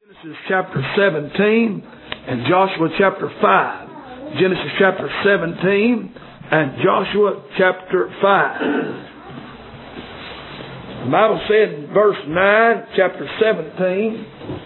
Genesis chapter 17 and Joshua chapter 5. Genesis chapter 17 and Joshua chapter 5. The Bible said in verse 9, chapter 17,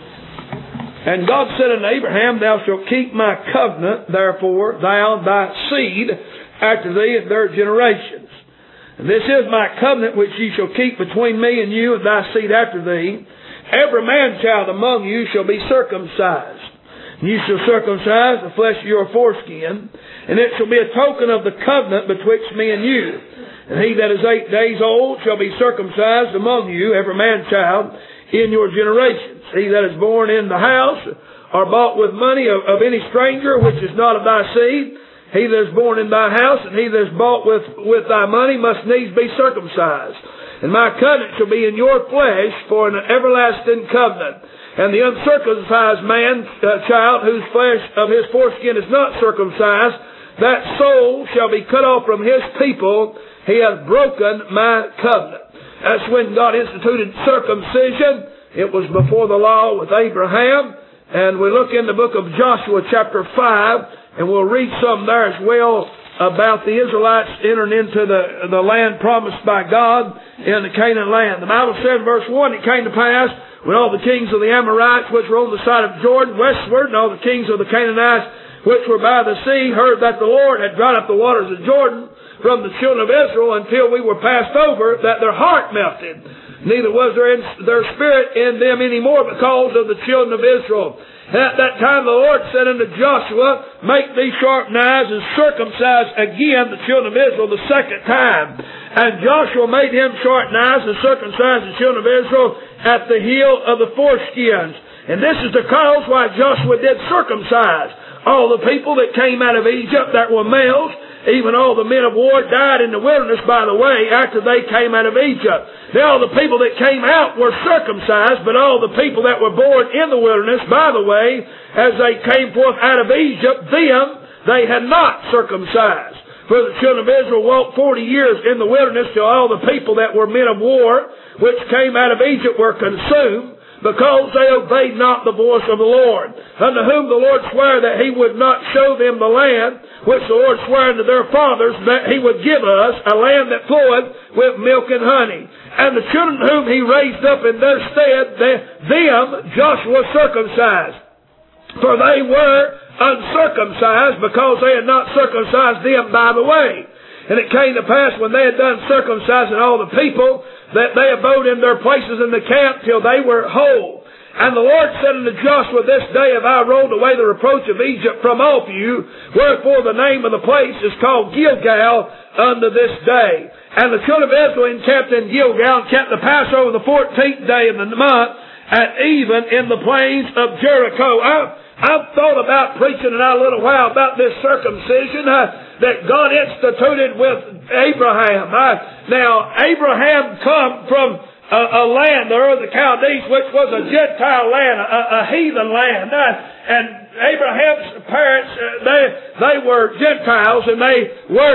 "And God said unto Abraham, Thou shalt keep my covenant, therefore thou and thy seed after thee and their generations. And this is my covenant which ye shall keep between me and you and thy seed after thee. Every man-child among you shall be circumcised. And you shall circumcise the flesh of your foreskin, and it shall be a token of the covenant betwixt me and you. And he that is 8 days old shall be circumcised among you, every man-child, in your generations. He that is born in the house, or bought with money of any stranger, which is not of thy seed, he that is born in thy house, and he that is bought with thy money, must needs be circumcised. And my covenant shall be in your flesh for an everlasting covenant. And the uncircumcised child, whose flesh of his foreskin is not circumcised, that soul shall be cut off from his people. He hath broken my covenant." That's when God instituted circumcision. It was before the law with Abraham. And we look in the book of Joshua chapter 5, and we'll read some there as well about the Israelites entering into the land promised by God in the Canaan land. The Bible said in verse 1, "It came to pass, when all the kings of the Amorites which were on the side of Jordan westward, and all the kings of the Canaanites which were by the sea, heard that the Lord had dried up the waters of Jordan from the children of Israel until we were passed over, that their heart melted. Neither was their spirit in them any more because of the children of Israel. At that time the Lord said unto Joshua, Make thee sharp knives, and circumcise again the children of Israel the second time. And Joshua made him sharp knives, and circumcised the children of Israel at the heel of the foreskins. And this is the cause why Joshua did circumcise all the people that came out of Egypt that were males. Even all the men of war died in the wilderness by the way after they came out of Egypt. Now all the people that came out were circumcised, but all the people that were born in the wilderness by the way, as they came forth out of Egypt, them they had not circumcised. For the children of Israel walked 40 years in the wilderness till all the people that were men of war, which came out of Egypt, were consumed, because they obeyed not the voice of the Lord, unto whom the Lord sware that he would not show them the land, which the Lord sware unto their fathers, that he would give us, a land that floweth with milk and honey. And the children whom he raised up in their stead, them Joshua circumcised. For they were uncircumcised, because they had not circumcised them by the way. And it came to pass, when they had done circumcising all the people, that they abode in their places in the camp till they were whole. And the Lord said unto Joshua, This day have I rolled away the reproach of Egypt from off you, wherefore the name of the place is called Gilgal unto this day. And the children of Israel encamped in Gilgal, and kept the Passover the 14th day of the month, and even in the plains of Jericho. I've thought about preaching in a little while about this circumcision that God instituted with Abraham. Now, Abraham come from a land, the Ur of the Chaldees, which was a Gentile land, a heathen land. And Abraham's parents, they were Gentiles, and they were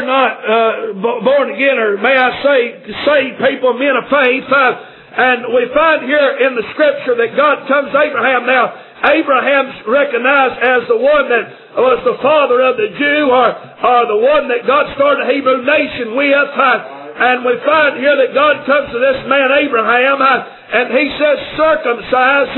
not born again, or may I say, saved people, men of faith. And we find here in the Scripture that God comes to Abraham. Now, Abraham's recognized as the one that was the father of the Jew, or the one that God started a Hebrew nation with. And we find here that God comes to this man Abraham, and he says, circumcise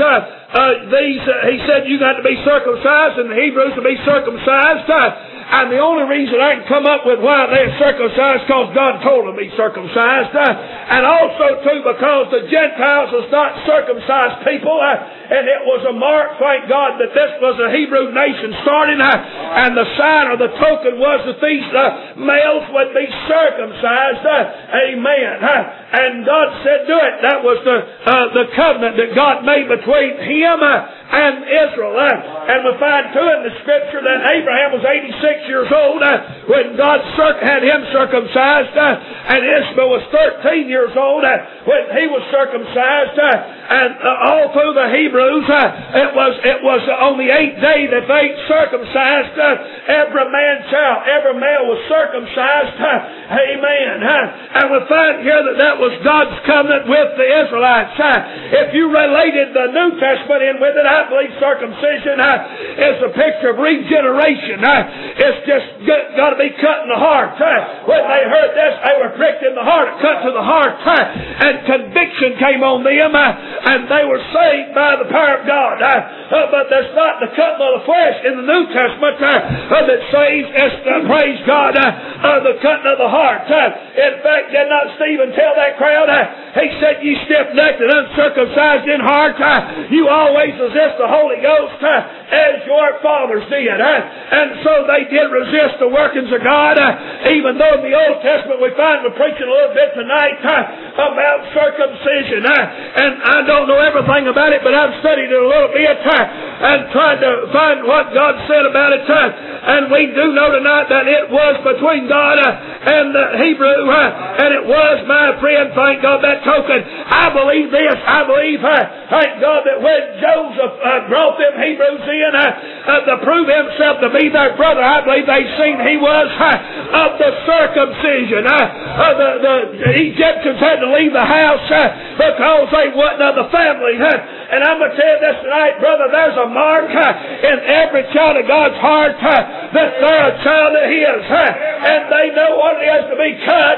these. He said, you got to be circumcised, and the Hebrews to be circumcised. And the only reason I can come up with why they're circumcised, because God told them to be circumcised. And also, too, because the Gentiles was not circumcised people. And it was a mark, thank God, that this was a Hebrew nation starting. And the sign or the token was that these males would be circumcised. Amen. And God said, do it. That was the covenant that God made between Him and Israel. And we find too in the Scripture that Abraham was 86 years old when God had him circumcised, and Ishmael was 13 years old when he was circumcised. And all through the Hebrews, it was on the 8th day that they circumcised every man-child. Every male was circumcised. Amen. And we find here that was God's covenant with the Israelites. If you related the New Testament in with it, I believe circumcision is a picture of regeneration. It's just got to be cut in the heart. When they heard this, they were pricked in the heart, cut to the heart, and conviction came on them, and they were saved by the power of God. But there's not the cutting of the flesh in the New Testament that saves. It's, praise God, the cutting of the heart. In fact, did not Stephen tell that crowd? He said, "You stiff-necked and uncircumcised in heart, you always resist the Holy Ghost as your fathers did." And so they did resist the workings of God, even though in the Old Testament we find we're preaching a little bit tonight about circumcision. And I don't know everything about it, but I've studied it a little bit and tried to find what God said about it. And we do know tonight that it was between God and the Hebrew, and it was, my friend, thank God, that token. I believe this. I believe, thank God, that when Joseph brought them Hebrews in to prove himself to be their brother, I believe they seen he was of the circumcision. The Egyptians had to leave the house because they wasn't of the family. And I'm going to tell you this tonight, brother, there's a mark in every child of God's heart that they're a child of His. And they know what it is to be cut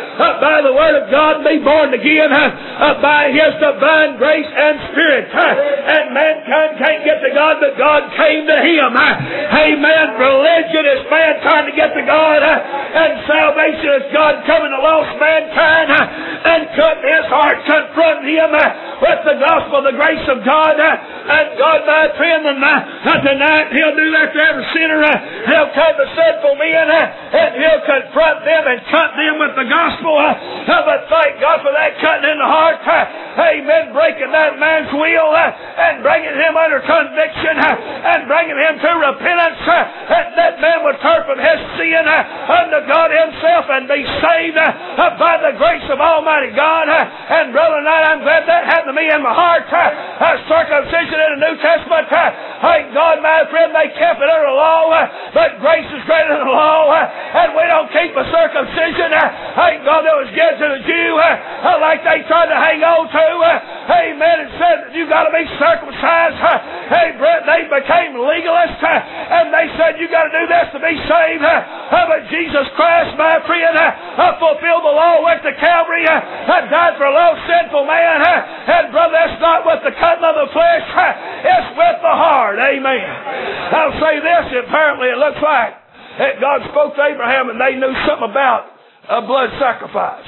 by the Word of God and be born again by His divine grace and Spirit. And mankind can't get to God, but God came to him. Amen. Religion is man trying to get to God, and salvation is God coming to lost mankind and cutting his heart, confronting him with the gospel, the grace of God. And God, my friend, tonight He'll do that to every sinner. He'll come to sinful men and He'll confront them and cut them with the gospel. But thank God for that cutting in the heart. Amen. Breaking that man's will and bringing him under conviction and bringing him to repentance. And that man would turn from his sin unto God Himself and be saved by the grace of Almighty God. And brother, tonight I'm glad that happened to me in my heart. Circumcision in the New Testament. Thank God, my friend, they kept it under the law, but grace is greater than the law, and we don't keep a circumcision. Thank God that was given to the Jew, like they tried to hang on to. Amen. It said that you got to be circumcised. Hey, Brett, they became legalists, and they said you got to do this to be saved. But Jesus Christ, my friend, fulfilled the law, went to Calvary, died for a low sinful man. And brother, that's not with the cutting of the flesh, it's with the heart. Amen. I'll say this, apparently it looks like that God spoke to Abraham and they knew something about a blood sacrifice.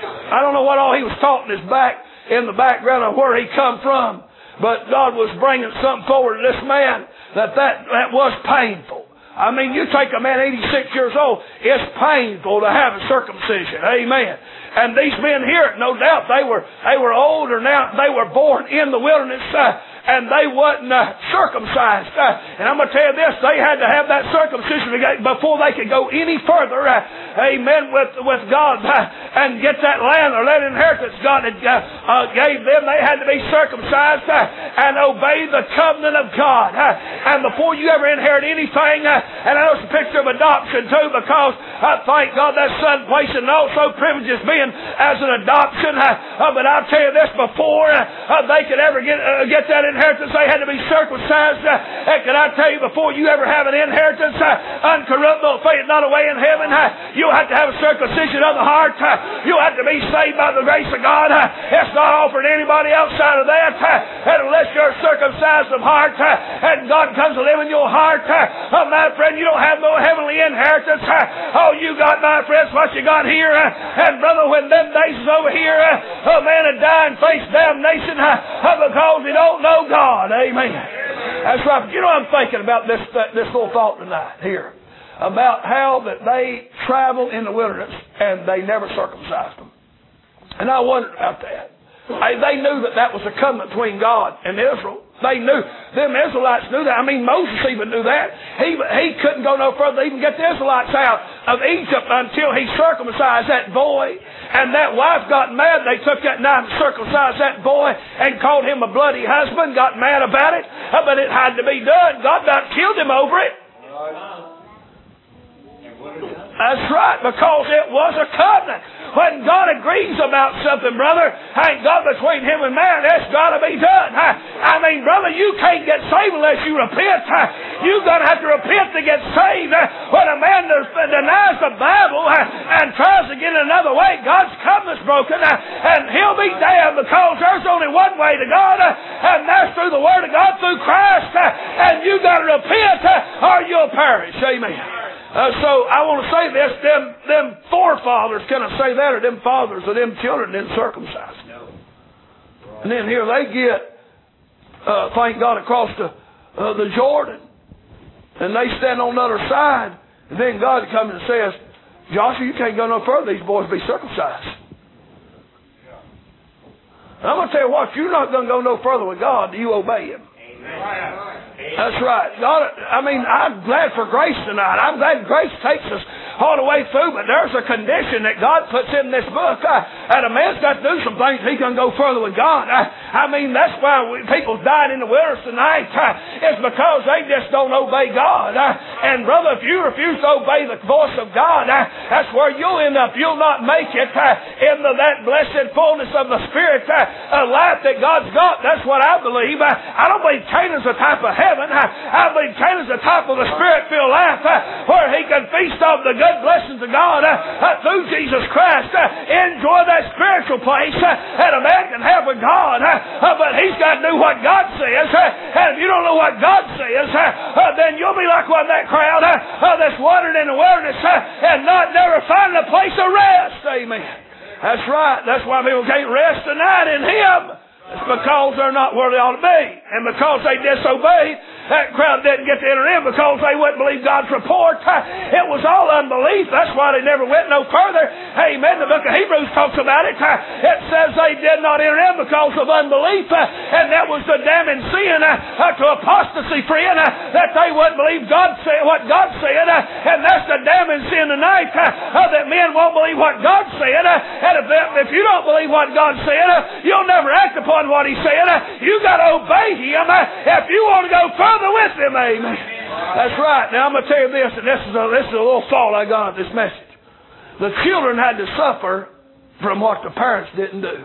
I don't know what all he was taught in the background of where he come from, but God was bringing something forward to this man that was painful. I mean, you take a man 86 years old, it's painful to have a circumcision. Amen. And these men here, no doubt, they were older now. They were born in the wilderness, and they wasn't circumcised. And I'm going to tell you this, they had to have that circumcision before they could go any further, amen, with God and get that land or that inheritance God had gave them. They had to be circumcised and obey the covenant of God. And before you ever inherit anything, and I know it's a picture of adoption too, because thank God that son placing and also privileges being as an adoption. But I'll tell you this, before they could ever get that inheritance, they had to be circumcised. And can I tell you, before you ever have an inheritance, uncorruptible, faith not away in heaven, you'll have to have a circumcision of the heart. You'll have to be saved by the grace of God. It's not offered to anybody outside of that. And unless you're circumcised of heart and God comes to live in your heart, my friend, you don't have no heavenly inheritance. All you got, my friends, what you got here. And brother, when them days is over here, a man would die and face damnation because he don't know God. Amen. That's right. But you know, I'm thinking about this little thought tonight here about how that they traveled in the wilderness and they never circumcised them. And I wondered about that. They knew that was a covenant between God and Israel. They knew. Them Israelites knew that. I mean, Moses even knew that. He couldn't go no further to even get the Israelites out of Egypt until he circumcised that boy. And that wife got mad. They took that knife and circumcised that boy and called him a bloody husband, got mad about it. But it had to be done. God not killed him over it. That's right, because it was a covenant. When God agrees about something, brother, ain't God between Him and man. That's got to be done. I mean, brother, you can't get saved unless you repent. You're going to have to repent to get saved. When a man denies the Bible and tries to get it another way, God's covenant's broken, and he'll be damned, because there's only one way to God, and that's through the Word of God, through Christ. And you got to repent, or you'll perish. Amen. So I want to say this, them forefathers, can I say that, or them fathers of them children didn't circumcise. No. And then here they get, thank God, across the Jordan, and they stand on the other side, and then God comes and says, Joshua, you can't go no further, these boys be circumcised. I'm going to tell you what, you're not going to go no further with God, do you obey Him? Amen. That's right. God, I mean, I'm glad for grace tonight. I'm glad grace takes us all the way through, but there's a condition that God puts in this book. And a man's got to do some things. He can go further with God. I mean, that's why people died in the wilderness tonight. It's because they just don't obey God. And brother, if you refuse to obey the voice of God, that's where you'll end up. You'll not make it into that blessed fullness of the Spirit, a life that God's got. That's what I believe. I don't believe Canaan's a type of heaven. I believe Canaan's a type of a Spirit-filled life where he can feast off the good blessings of God through Jesus Christ. Enjoy that spiritual place that a man can have with God. But he's got to do what God says. And if you don't know what God says, then you'll be like one of that crowd that's wandering in the wilderness and not never finding a place of rest. Amen. That's right. That's why people can't rest tonight in Him. It's because they're not where they ought to be. And because they disobeyed, that crowd didn't get to enter in because they wouldn't believe God's report. It was all unbelief. That's why they never went no further. Amen. The book of Hebrews talks about it. It says they did not enter in because of unbelief. And that was the damning sin to apostasy, friend, that they wouldn't believe God said what God said. And that's the damning sin tonight, that men won't believe what God said. And if you don't believe what God said, you'll never act upon what He said. You got to obey Him if you want to go further with Him. Amen. That's right. Now I'm going to tell you this, and this is a little thought I got of this message. The children had to suffer from what the parents didn't do.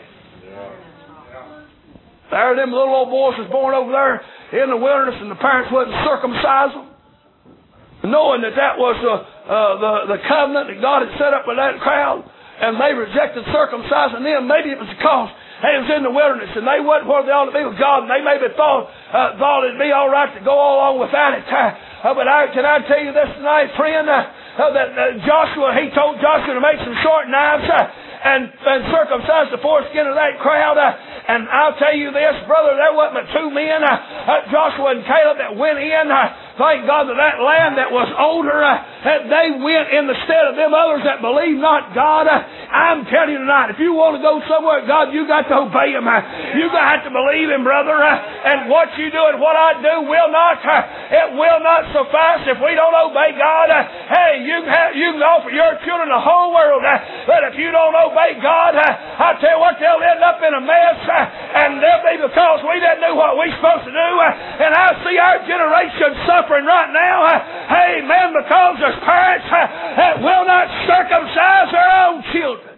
There, them little old boys was born over there in the wilderness, and the parents wouldn't circumcise them, knowing that was the covenant that God had set up with that crowd, and they rejected circumcising them. Maybe it was because they was in the wilderness and they wasn't where they ought to be with God, and they maybe thought it'd be all right to go along without it. But can I tell you this tonight, friend, that Joshua, he told Joshua to make some short knives and circumcise the foreskin of that crowd. And I'll tell you this, brother, there wasn't but two men, Joshua and Caleb, that went in. Thank God that that land that was older, they went in the stead of them others that believed not God. I'm telling you tonight, if you want to go somewhere with God, you got to obey Him. You got to have to believe Him, brother. And what you do and what I do will not suffice if we don't obey God. Hey, you can offer your children the whole world, but if you don't obey God, I tell you what, they'll end up in a mess, and they'll be because we didn't do what we're supposed to do. And I see our generation suffering right now. Hey, man, because there's parents that will not circumcise their own children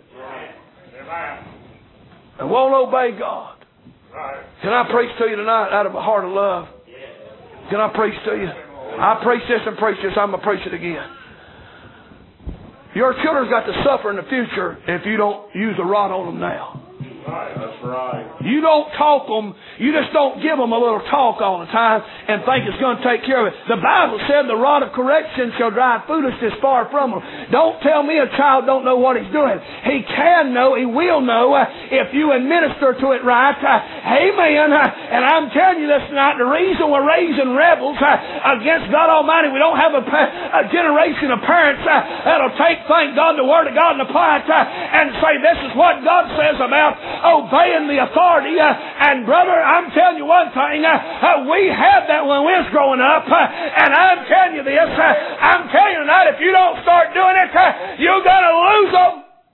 and won't obey God. Can I preach to you tonight out of a heart of love? Can I preach to you? I preach this and preach this. I'm going to preach it again. Your children's got to suffer in the future if you don't use a rod on them now. That's right. You don't talk them. You just don't give them a little talk all the time and think it's going to take care of it. The Bible said the rod of correction shall drive foolishness far from them. Don't tell me a child don't know what he's doing. He can know. He will know if you administer to it right. Amen. And I'm telling you this tonight, the reason we're raising rebels against God Almighty, we don't have a generation of parents that'll take, thank God, the Word of God and apply it and say this is what God says about obeying the authority. And brother, I'm telling you one thing, we had that when we was growing up, and I'm telling you this, I'm telling you tonight, if you don't start doing it, you're going to lose them.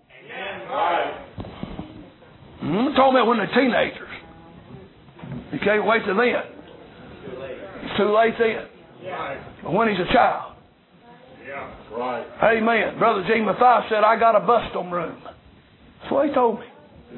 I'm talking about when they're teenagers. You can't wait till then. It's too late then. But when he's a child, Yeah, right. Amen. Brother G. Matthias said, I got a bust them room. That's what he told me.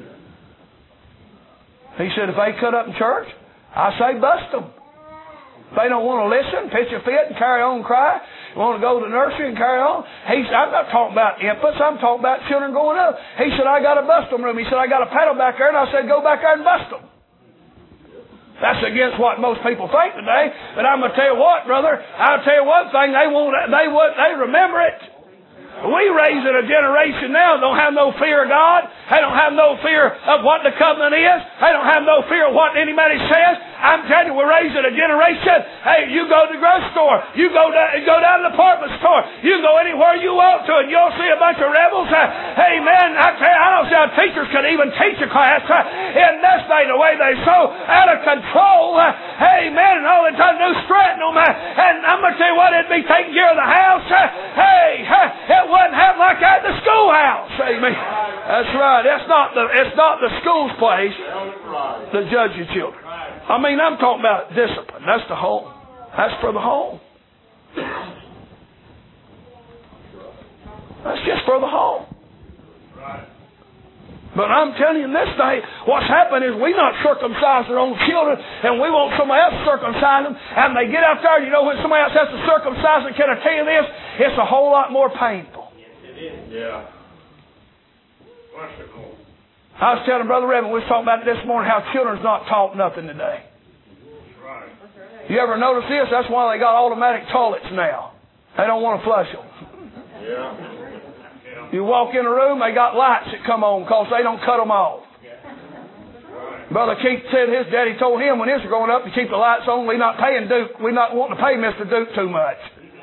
He said, if they cut up in church, I say bust them. If they don't want to listen, pitch a fit and carry on and cry, want to go to the nursery and carry on. I'm not talking about infants. I'm talking about children growing up. He said, I got a bust them room. He said, I got a paddle back there. And I said, go back there and bust them. That's against what most people think today. But I'm going to tell you what, brother. I'll tell you one thing. They remember it. We raising a generation now don't have no fear of God. They don't have no fear of what the covenant is. They don't have no fear of what anybody says. I'm telling you, we're raising a generation. Hey, you go to the grocery store. You go down to the department store. You go anywhere you want to, and you'll see a bunch of rebels. Hey, man, I tell you, I don't see how teachers could even teach a class in this day, the way they're so out of control. Hey, man, and all the time do strutting them. And I'm going to tell you what, it'd be taking care of the house. It wouldn't happen like that in the schoolhouse. Amen. That's right. It's not the school's place to judge your children. I mean, I'm talking about discipline. That's the home. That's for the home. That's just for the home. But I'm telling you, in this day, what's happened is we not circumcise our own children, and we want somebody else to circumcise them, and they get out there, you know, when somebody else has to circumcise them, can I tell you this? It's a whole lot more painful. Yes, it is. Yeah. What's the goal? I was telling Brother Reverend, we was talking about it this morning, how children's not taught nothing today. Right. You ever notice this? That's why they got automatic toilets now. They don't want to flush them. Yeah. You walk in a room, they got lights that come on because they don't cut them off. Brother Keith said his daddy told him when his was growing up to keep the lights on. We're not paying Duke. We're not wanting to pay Mr. Duke too much.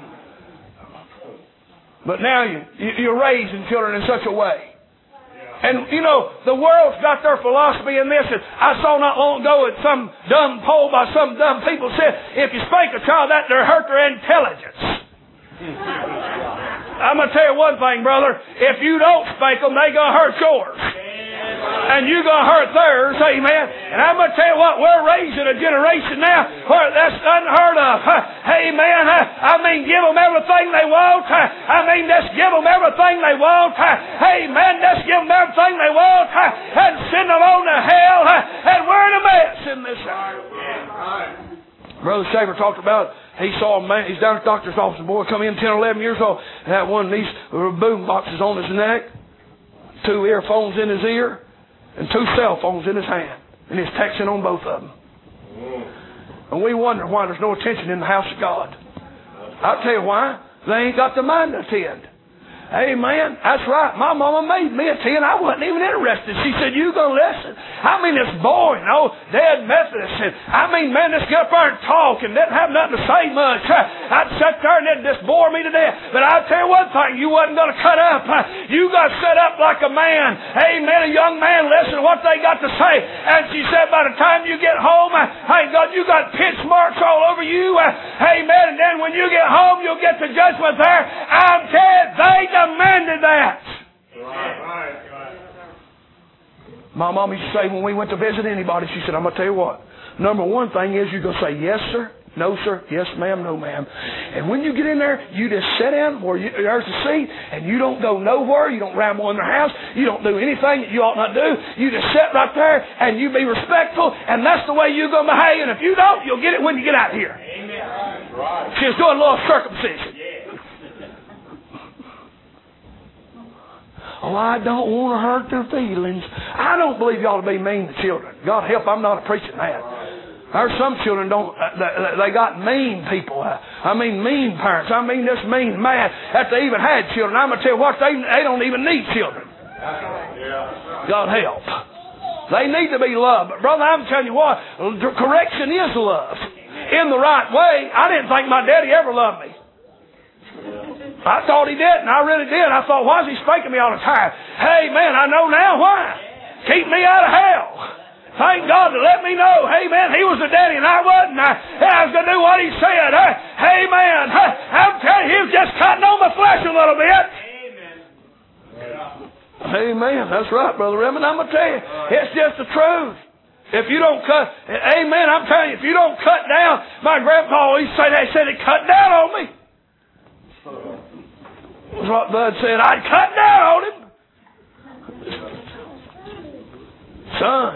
But now you're raising children in such a way. And, you know, the world's got their philosophy in this. And I saw not long ago at some dumb poll by some dumb people said, if you spank a child, that they'll hurt their intelligence. I'm going to tell you one thing, brother. If you don't spank them, they're going to hurt yours. And you're going to hurt theirs, amen. And I'm going to tell you what, we're raising a generation now where that's unheard of. Amen. I mean, give them everything they want. I mean, just give them everything they want. Amen. Just give them everything they want and send them on to hell. And we're in a mess in this hour. Brother Shaver talked about, he saw a man, he's down at the doctor's office, a boy come in 10 or 11 years old, and had one of these boom boxes on his neck, 2 earphones in his ear, and 2 cell phones in his hand. And he's texting on both of them. And we wonder why there's no attention in the house of God. I'll tell you why. They ain't got the mind to attend. Amen. That's right. My mama made me attend. I wasn't even interested. She said, you going to listen? I mean, it's boring. Oh, dead Methodist. And I mean, man, just get up there and talk and didn't have nothing to say much. I'd sit there and it'd just bore me to death. But I'll tell you one thing. You wasn't going to cut up. You got set up like a man. Amen. A young man, listen to what they got to say. And she said, by the time you get home, thank God, you got pitch marks all over you. Amen. And then when you get home, you'll get the judgment there. I'm telling you, they demanded that. Right. My mom used to say when we went to visit anybody, she said, I'm going to tell you what. Number one thing is you're going to say, yes, sir. No, sir. Yes, ma'am. No, ma'am. And when you get in there, you just sit in where there's a seat, and you don't go nowhere. You don't ramble in their house. You don't do anything that you ought not do. You just sit right there, and you be respectful, and that's the way you're going to behave. And if you don't, you'll get it when you get out here. Amen. Right. She's doing a little circumcision. Oh, I don't want to hurt their feelings. I don't believe you ought to be mean to children. God help, I'm not preaching that. There's some children they got mean people. I mean mean parents. I mean this mean mad that they even had children. I'm going to tell you what, they don't even need children. God help. They need to be loved. But brother, I'm telling you what, correction is love. In the right way. I didn't think my daddy ever loved me. I thought he did, and I really did. I thought, why is he spanking me all the time? Hey, man, I know now why. Keep me out of hell. Thank God to let me know. Hey, man, he was the daddy, and I wasn't. I was going to do what he said. Hey, man, I'm telling you, he was just cutting on my flesh a little bit. Amen. That's right, Brother Redmond. I'm going to tell you, it's just the truth. If you don't cut, amen, I'm telling you, if you don't cut down, my grandpa always said, he cut down on me. was what Bud said. I'd cut down on him. Son.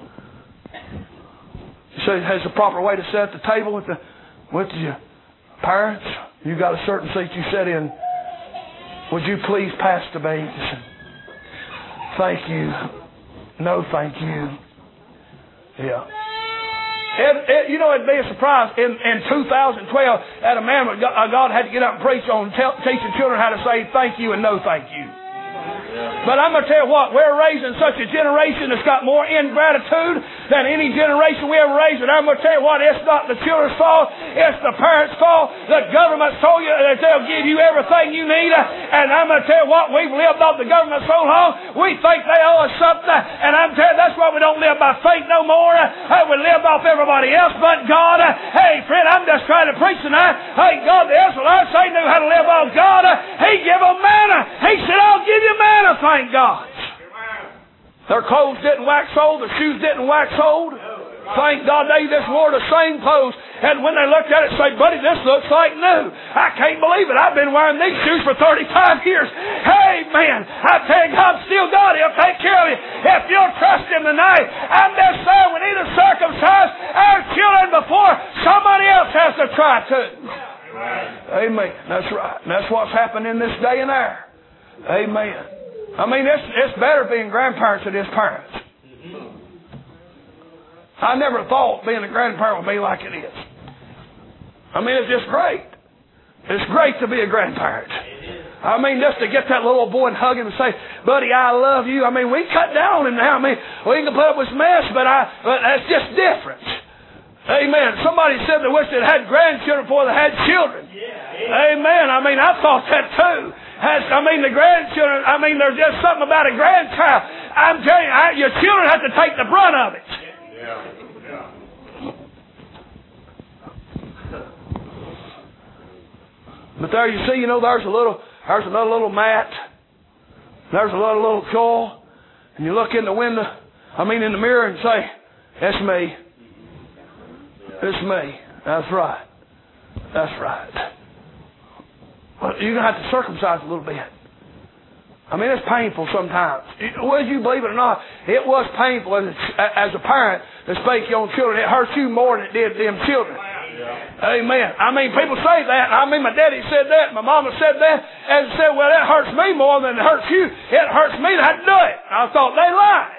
You say, has the proper way to sit at the table with your parents? You got a certain seat you sit in. Would you please pass the beans? Thank you. No, thank you. Yeah. You know, it'd be a surprise. In 2012, at a man, God had to get up and preach on teaching children how to say thank you and no thank you. But I'm going to tell you what, we're raising such a generation that's got more ingratitude than any generation we ever raised. And I'm going to tell you what, it's not the children's fault, it's the parents' fault. The government's told you that they'll give you everything you need. And I'm going to tell you what, we've lived off the government so long, we think they owe us something. And I'm telling you, that's why we don't live by faith no more. We live off everybody else but God. Hey, friend, I'm just trying to preach tonight. Hey, God, the Israelites, they knew how to live off God. He gave them manna. He said, I'll give you manna. Thank God. Their clothes didn't wax old. Their shoes didn't wax old. Thank God they just wore the same clothes. And when they looked at it, say, buddy, this looks like new. I can't believe it. I've been wearing these shoes for 35 years. Hey, man, I tell you, God's still God. He'll take care of you if you'll trust Him tonight. I'm just saying, we need to circumcise our children before somebody else has to try to. Amen. That's right. And that's what's happened in this day and hour. Amen. I mean, it's better being grandparents than it is parents. I never thought being a grandparent would be like it is. I mean, it's just great. It's great to be a grandparent. I mean, just to get that little boy and hug him and say, buddy, I love you. I mean, we cut down on him now. I mean, we can put up with mess, but that's just different. Amen. Somebody said they wish they'd had grandchildren before they had children. Amen. I mean, I thought that too. The grandchildren, there's just something about a grandchild. I'm telling you, your children have to take the brunt of it. But there you see, there's another little mat. There's another little coil. And you look in the window, in the mirror and say, it's me. It's me. That's right. That's right. Well, you're going to have to circumcise a little bit. It's painful sometimes. Whether you believe it or not, it was painful as a parent to spank your own children. It hurts you more than it did them children. Yeah. Amen. People say that. My daddy said that. My mama said that. And said, well, that hurts me more than it hurts you. It hurts me to have to do it. I thought they lied.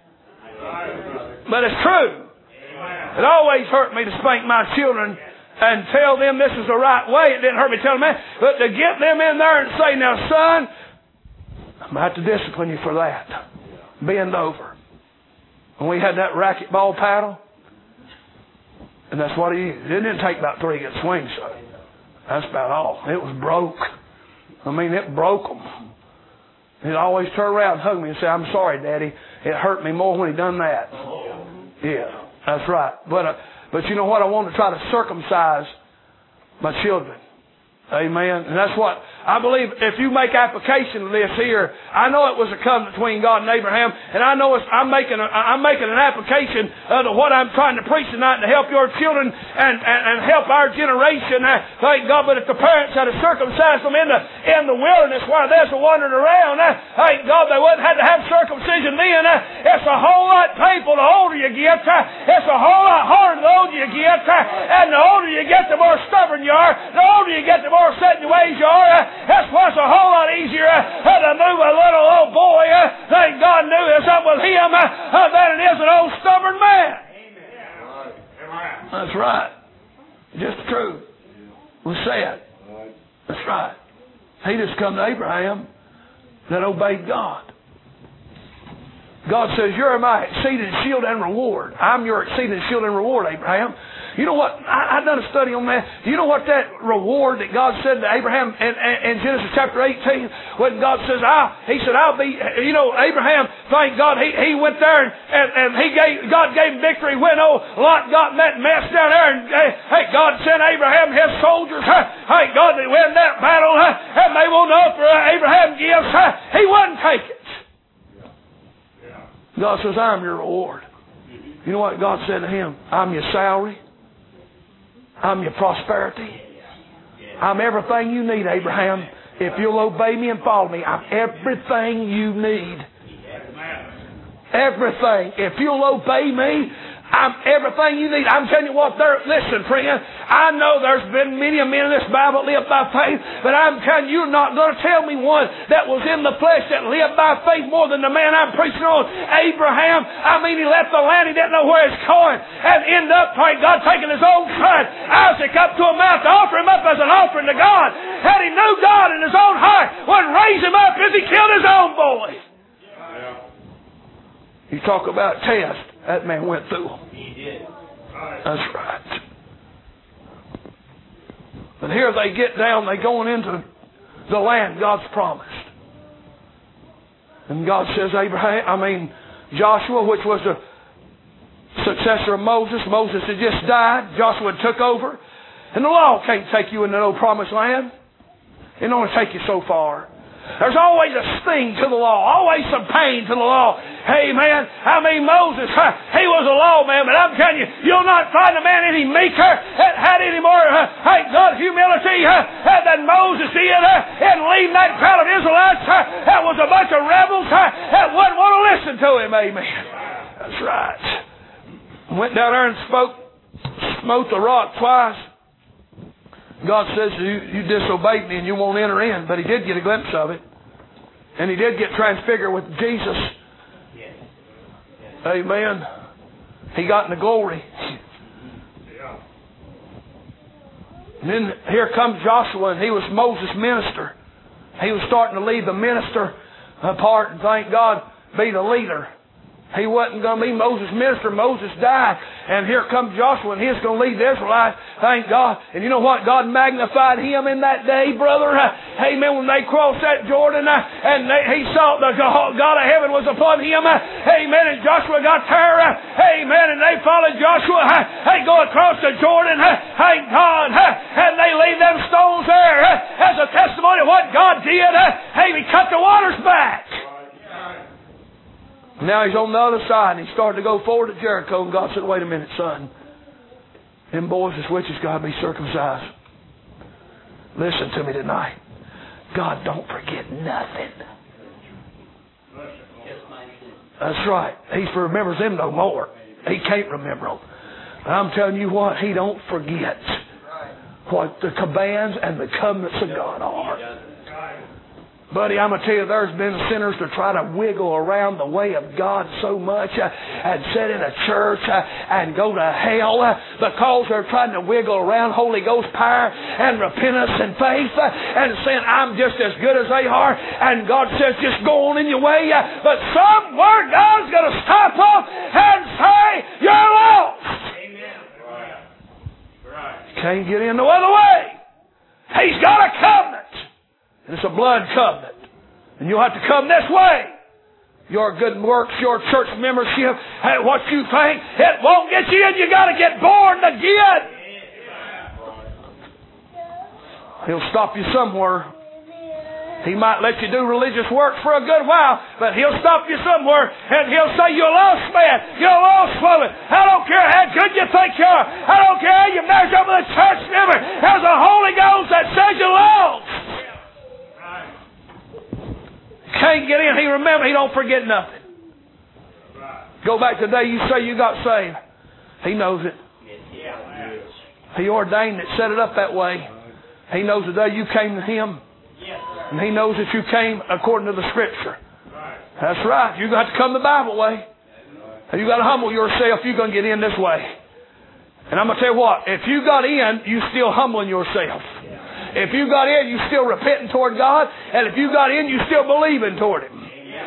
But it's true. It always hurt me to spank my children and tell them this is the right way. It didn't hurt me telling them that. But to get them in there and say, now, son, I'm going to have to discipline you for that. Bend over. And we had that racquetball paddle. And that's what he used. It didn't take about 3 good swings. So that's about all. It was broke. It broke them. He'd always turn around and hug me and say, I'm sorry, Daddy. It hurt me more when he done that. Yeah, that's right. But you know what? I want to try to circumcise my children. Amen. And that's what I believe. If you make application of this here, I know it was a covenant between God and Abraham, and I know I'm making an application of what I'm trying to preach tonight to help your children and help our generation. Thank God. But if the parents had to circumcise them in the wilderness while they're wandering around, thank God they wouldn't have to have circumcision then. It's a whole lot painful the older you get. It's a whole lot harder the older you get, and the older you get, the more stubborn you are. The older you get, the more set in your ways you are. That's why it's a whole lot easier to move a little old boy. Thank God knew there's something with him than it is an old stubborn man. Amen. That's right. Just true. Was said. That's right. He just come to Abraham that obeyed God. God says, you're my exceeding shield and reward. I'm your exceeding shield and reward, Abraham. You know what? I've done a study on that. Do you know what that reward that God said to Abraham in Genesis chapter 18? When God says, He said, I'll be, Abraham, thank God, he went there and God gave him victory when Lot got in that mess down there. And God sent Abraham his soldiers. God, they win that battle. And they won't know for Abraham gives. He wouldn't take it. God says, I'm your reward. You know what God said to him? I'm your salary. I'm your prosperity. I'm everything you need, Abraham. If you'll obey me and follow me, I'm everything you need. Everything. If you'll obey me, I'm everything you need. I'm telling you what, listen, friend, I know there's been many a men in this Bible that live by faith, but I'm telling you, you're not going to tell me one that was in the flesh that lived by faith more than the man I'm preaching on. Abraham, he left the land, he didn't know where it's going, and ended up, thank God, taking his own son, Isaac, up to a mount to offer him up as an offering to God. And he knew God in his own heart would raise him up if he killed his own boy. You talk about test. That man went through them. He did. That's right. But here they get down, they going into the land God's promised. And God says, Joshua, which was the successor of Moses. Moses had just died. Joshua took over. And the law can't take you into no promised land. It only take you so far. There's always a sting to the law, always some pain to the law. Hey, man, Moses, he was a lawman, but I'm telling you, you'll not find a man any meeker that had any more, humility than Moses did in leading that crowd of Israelites. That was a bunch of rebels that wouldn't want to listen to him, amen. That's right. Went down there and smote the rock twice. God says, you disobeyed me and you won't enter in. But he did get a glimpse of it. And he did get transfigured with Jesus. Yes. Amen. He got in the glory. And then here comes Joshua, and he was Moses' minister. He was starting to lead the minister apart, and thank God, be the leader. He wasn't going to be Moses' minister. Moses died. And here comes Joshua, and he's going to lead the Israelites. Thank God. And you know what? God magnified him in that day, brother. Amen. When they crossed that Jordan, and he saw the God of heaven was upon him. Amen. And Joshua got there. Amen. And they followed Joshua. They go across the Jordan. Thank God. And they leave them stones there as a testimony of what God did. He cut the waters back. Now he's on the other side, and he started to go forward to Jericho, and God said, wait a minute, son. Them boys and witches got to be circumcised. Listen to me tonight. God don't forget nothing. That's right. He remembers them no more. He can't remember them. And I'm telling you what, he don't forget what the commands and the covenants of God are. Buddy, I'm going to tell you, there's been sinners to try to wiggle around the way of God so much and sit in a church and go to hell because they're trying to wiggle around Holy Ghost power and repentance and faith and saying, I'm just as good as they are. And God says, just go on in your way. But somewhere God's going to stop up and say, you're lost. Amen. Right. You can't get in no other way. He's got a covenant. And it's a blood covenant. And you'll have to come this way. Your good works, your church membership, what you think, it won't get you in. You got to get born again. He'll stop you somewhere. He might let you do religious work for a good while, but he'll stop you somewhere and he'll say, you're lost man, you're lost woman. I don't care how good you think you are. I don't care how you measure up with a church member. There's a Holy Ghost that says you're lost. Can't get in. He don't forget nothing. Go back to the day you say you got saved. He knows it. He ordained it, set it up that way. He knows the day you came to him. And he knows that you came according to the Scripture. That's right. You got to come the Bible way. You got to humble yourself. You're going to get in this way. And I'm going to tell you what. If you got in, you still humbling yourself. If you got in, you still repenting toward God. And if you got in, you still believing toward Him.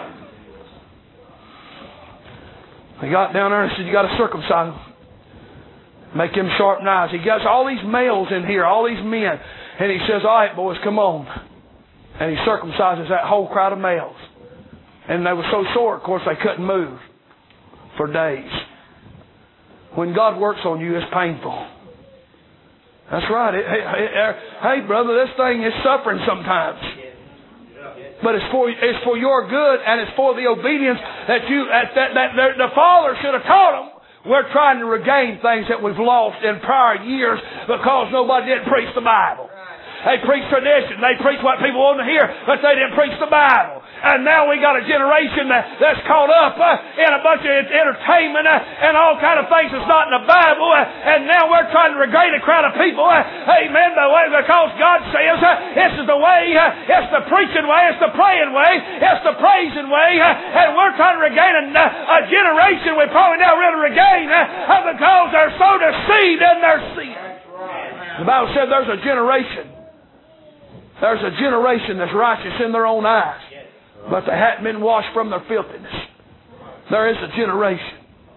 He got down there and said, you got to circumcise them. Make them sharp knives. He got all these males in here, all these men. And he says, all right, boys, come on. And he circumcises that whole crowd of males. And they were so sore, of course, they couldn't move for days. When God works on you, it's painful. That's right. Hey, brother, this thing is suffering sometimes. But it's for your good, and it's for the obedience that the Father should have taught them. We're trying to regain things that we've lost in prior years because nobody didn't preach the Bible. They preach tradition. They preach what people want to hear, but they didn't preach the Bible. And now we got a generation that's caught up in a bunch of entertainment and all kind of things that's not in the Bible. And now we're trying to regain a crowd of people. Amen. Because God says this is the way. It's the preaching way. It's the praying way. It's the praising way. And we're trying to regain a generation we probably never really regain because they're so deceived in their sin. The Bible said there's a generation. There's a generation that's righteous in their own eyes, but they hadn't been washed from their filthiness. There is a generation.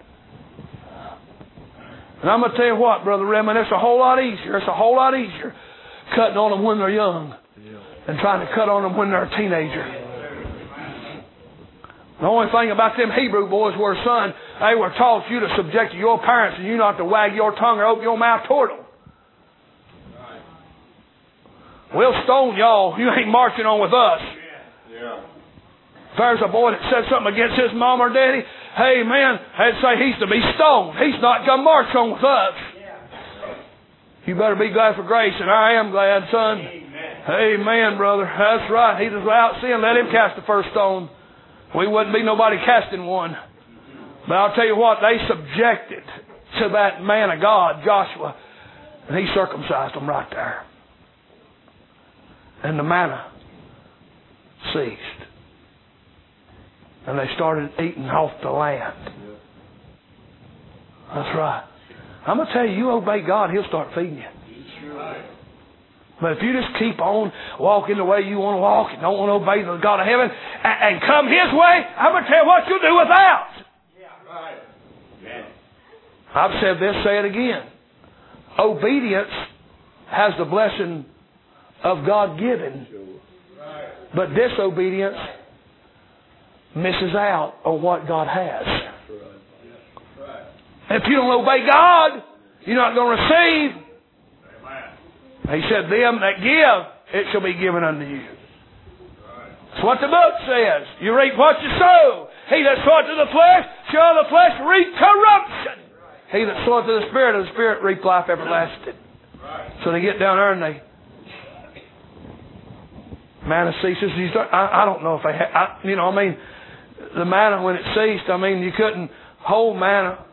And I'm going to tell you what, Brother Redmond, it's a whole lot easier. It's a whole lot easier cutting on them when they're young than trying to cut on them when they're a teenager. The only thing about them Hebrew boys were, son, they were taught you to subject to your parents and you not to wag your tongue or open your mouth toward them. We'll stone y'all. You ain't marching on with us. If there's a boy that said something against his mom or daddy, hey man, I'd say he's to be stoned. He's not going to march on with us. You better be glad for grace, and I am glad, son. Amen, brother. That's right. He was without sin. Let him cast the first stone. We wouldn't be nobody casting one. But I'll tell you what, they subjected to that man of God, Joshua, and he circumcised them right there. And the manna ceased. And they started eating off the land. That's right. I'm going to tell you, you obey God, He'll start feeding you. But if you just keep on walking the way you want to walk and don't want to obey the God of heaven and come His way, I'm going to tell you what you'll do without. I've said this, say it again. Obedience has the blessing of God given, but disobedience misses out on what God has. If you don't obey God, you're not going to receive. He said, them that give, it shall be given unto you. That's what the book says. You reap what you sow. He that soweth to the flesh shall the flesh reap corruption. He that soweth to the Spirit reap life everlasting. So they get down there and they manna ceases. I don't know if they had, the manna when it ceased, you couldn't hold manna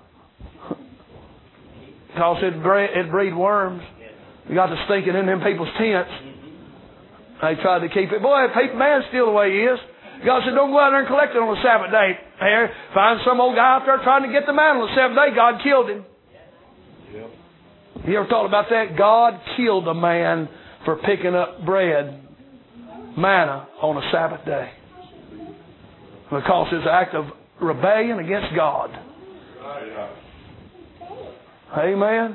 because it'd breed worms. You got to stinking in them people's tents. They tried to keep it. Boy, man's still the way he is. God said, don't go out there and collect it on the Sabbath day. Here, find some old guy out there trying to get the manna on the Sabbath day. God killed him. You ever thought about that? God killed a man for picking up bread, manna, on a Sabbath day. Because it's an act of rebellion against God. Amen.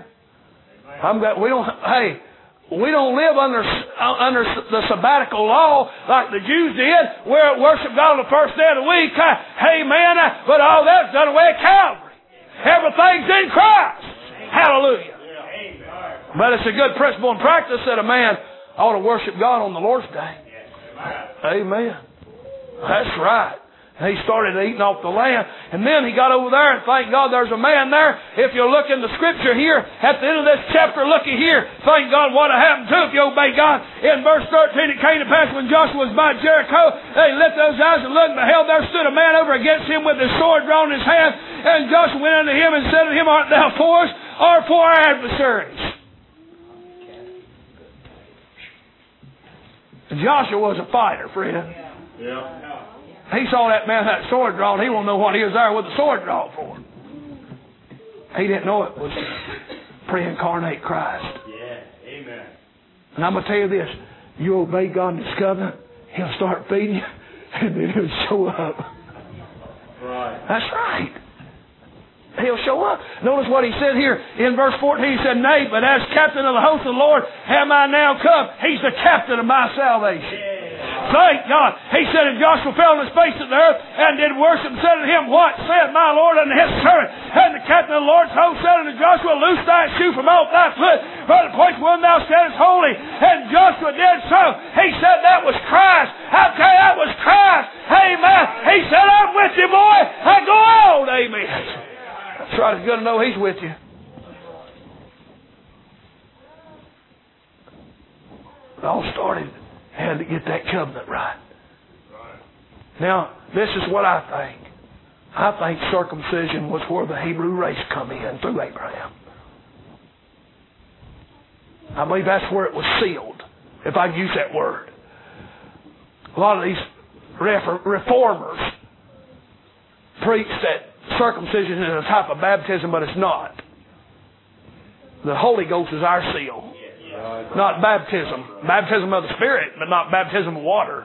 We don't live under the sabbatical law like the Jews did, where it worship God on the first day of the week. Amen. But all that's done away at Calvary. Everything's in Christ. Hallelujah. But it's a good principle and practice that a man ought to worship God on the Lord's day. Amen. That's right. He started eating off the land. And then he got over there and thank God there's a man there. If you look in the scripture here, at the end of this chapter, looky here. Thank God what happened to if you obey God. In verse 13, it came to pass when Joshua was by Jericho, they lifted those eyes and looked, and beheld, there stood a man over against him with his sword drawn in his hand. And Joshua went unto him and said to him, art thou for us or for our adversaries? Joshua was a fighter, friend. Yeah. He saw that man had that sword drawn. He won't know what he was there with the sword drawn for. He didn't know it was pre-incarnate Christ. Yeah, amen. And I'm going to tell you this. You obey God in His covenant, He'll start feeding you, and then He'll show up. Right. That's right. He'll show up. Notice what he said here in verse 14. He said, nay, but as captain of the host of the Lord am I now come. He's the captain of my salvation. Yeah. Thank God. He said, and Joshua fell on his face to the earth and did worship and said unto him, what said my Lord unto his servant? And the captain of the Lord's host said unto Joshua, loose thy shoe from off thy foot, for the place wherein thou standest holy. And Joshua did so. He said that was Christ. I tell you, that was Christ. Amen. He said, I'm with you, boy. I go on. Amen. That's right. It's good to know He's with you. all started, had to get that covenant right. Now, this is what I think. I think circumcision was where the Hebrew race come in through Abraham. I believe that's where it was sealed, if I use that word. A lot of these reformers preach that circumcision is a type of baptism, but it's not. The Holy Ghost is our seal, not baptism. Baptism of the Spirit, but not baptism of water.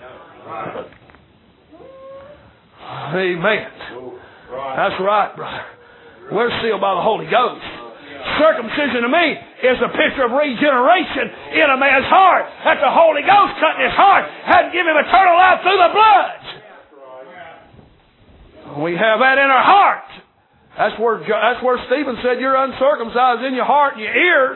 Amen. That's right, brother. We're sealed by the Holy Ghost. Circumcision to me is a picture of regeneration in a man's heart. That the Holy Ghost cut in his heart and give him eternal life through the blood. We have that in our heart. That's where Stephen said, you're uncircumcised in your heart and your ears.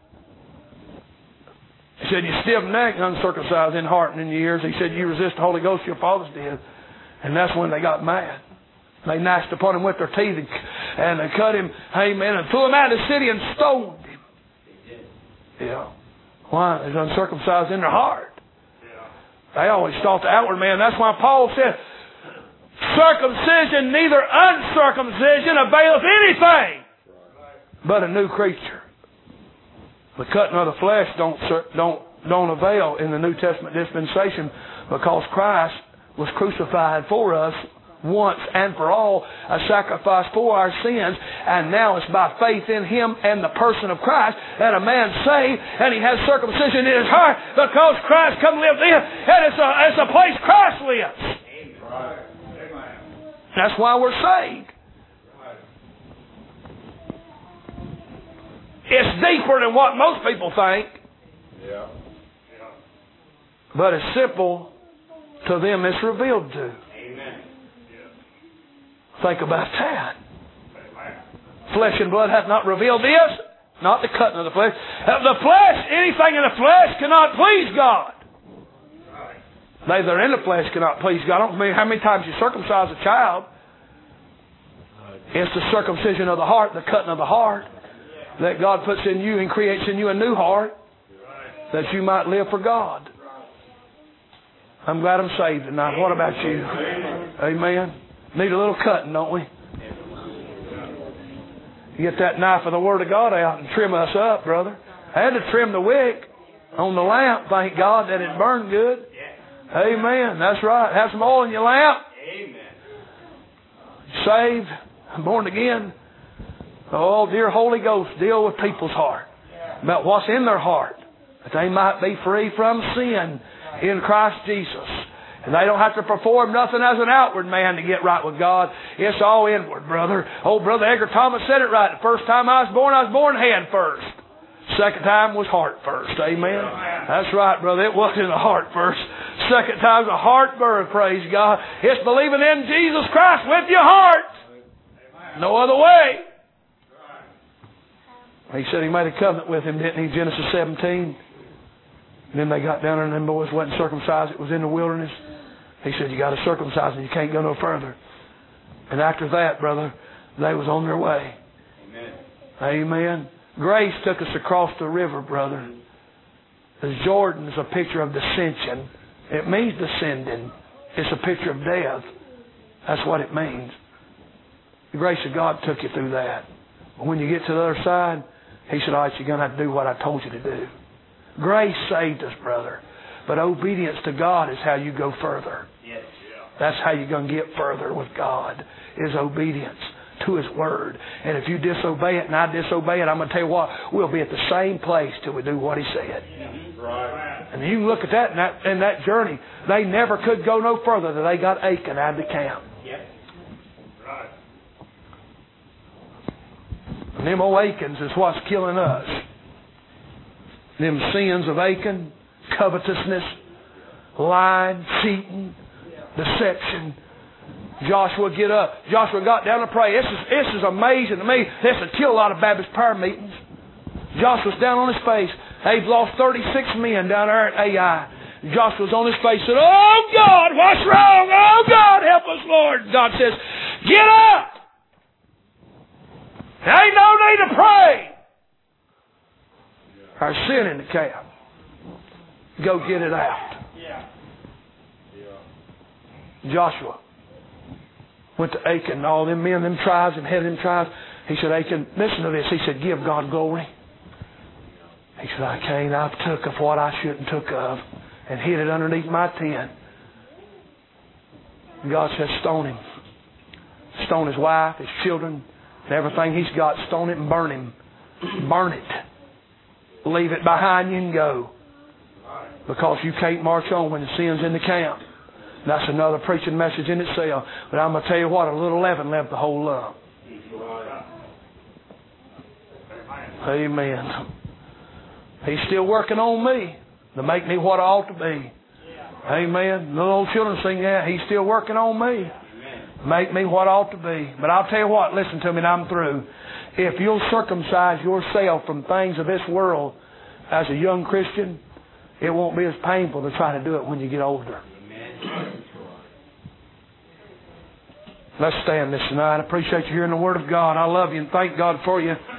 He said, you stiff-necked, uncircumcised in heart and in your ears. He said, you resist the Holy Ghost, your fathers did. And that's when they got mad. They gnashed upon him with their teeth and they cut him, amen, and threw him out of the city and stoned him. Yeah. Why? They're uncircumcised in their heart. They always thought the outward man. That's why Paul said, circumcision, neither uncircumcision availeth anything but a new creature. The cutting of the flesh don't avail in the New Testament dispensation, because Christ was crucified for us once and for all, a sacrifice for our sins, and now it's by faith in Him and the person of Christ that a man's saved, and he has circumcision in his heart because Christ come live in, and it's a place Christ lives. That's why we're saved. It's deeper than what most people think, but it's simple to them it's revealed to. Think about that. Flesh and blood hath not revealed this, not the cutting of the flesh. The flesh, anything in the flesh cannot please God. They that are in the flesh cannot please God. I don't know how many times you circumcise a child. It's the circumcision of the heart, the cutting of the heart, that God puts in you and creates in you a new heart, that you might live for God. I'm glad I'm saved tonight. What about you? Amen. Need a little cutting, don't we? Get that knife of the Word of God out and trim us up, brother. I had to trim the wick on the lamp, thank God, that it burned good. Amen. That's right. Have some oil in your lamp. Saved, born again. Oh, dear Holy Ghost, deal with people's heart. About what's in their heart. That they might be free from sin in Christ Jesus. And they don't have to perform nothing as an outward man to get right with God. It's all inward, brother. Old Brother Edgar Thomas said it right. The first time I was born hand first. Second time was heart first. Amen. That's right, brother. It wasn't the heart first. Second time's a heart birth, praise God. It's believing in Jesus Christ with your heart. No other way. He said he made a covenant with him, didn't he? Genesis 17. And then they got down there and them boys wasn't circumcised. It was in the wilderness. He said, you got to circumcise them. You can't go no further. And after that, brother, they was on their way. Amen. Grace took us across the river, brother. The Jordan is a picture of descension. It means descending. It's a picture of death. That's what it means. The grace of God took you through that. But when you get to the other side, He said, all right, you're going to have to do what I told you to do. Grace saved us, brother. But obedience to God is how you go further. That's how you're going to get further with God, is obedience to His Word. And if you disobey it and I disobey it, I'm going to tell you what, we'll be at the same place till we do what He said. And you can look at that in that journey. They never could go no further than they got Achan out of the camp. And them old Achans is what's killing us. Them sins of Achan, covetousness, lying, cheating, deception. Joshua get up. Joshua got down to pray. This is amazing to me. This would kill a lot of Baptist prayer meetings. Joshua's down on his face. They've lost 36 men down there at Ai. Joshua's on his face. Said, oh God, what's wrong? Oh God, help us, Lord. God says, get up. There ain't no need to pray. Our sin in the camp. Go get it out. Joshua went to Achan and all them men, them tribes, and head of them tribes. He said, Achan, listen to this. He said, give God glory. He said, I can't. I took of what I shouldn't took of and hid it underneath my tent. God says, stone him. Stone his wife, his children, and everything he's got. Stone it and burn him. Burn it. Leave it behind you and go. Because you can't march on when the sin's in the camp. That's another preaching message in itself. But I'm going to tell you what, a little leaven left the whole lump. Amen. He's still working on me to make me what I ought to be. Amen. Little old children sing that. He's still working on me. Make me what I ought to be. But I'll tell you what, listen to me and I'm through. If you'll circumcise yourself from things of this world as a young Christian, it won't be as painful to try to do it when you get older. Let's stand this tonight. I appreciate you hearing the Word of God. I love you and thank God for you.